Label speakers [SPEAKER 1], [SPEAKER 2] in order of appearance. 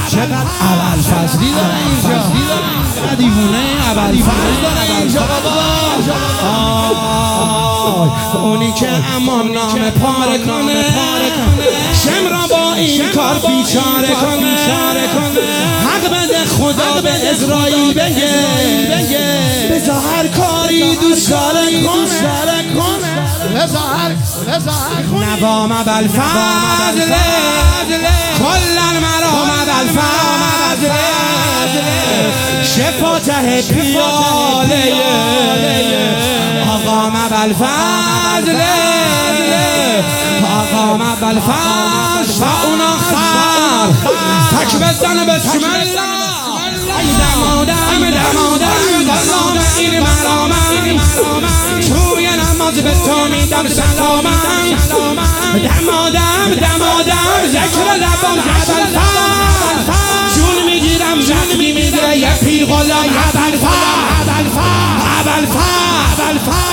[SPEAKER 1] چقدر ابوالفضلی داره اینجا، دیوونه ابوالفضل داره اینجا بابا. اونی که امان نامه پاره کنه، شم را با این کار بیچاره کنه، حق بده خدا به اسرائیل بگه بذار هر کاری دوست داره کنه. نوام ابوالفضل کلن مرام ابوالفضل شفا ته پیاله آقام ابوالفضل، آقام ابوالفضل فاون آخر تک بزن بسم الله. دمادم دمام این مرامم، توی نماز به تو میدم سلامم. دمادم ذکر لبام ابوالفضل، جون میگیرم جون میگیره یه پیر غلام ابوالفضل.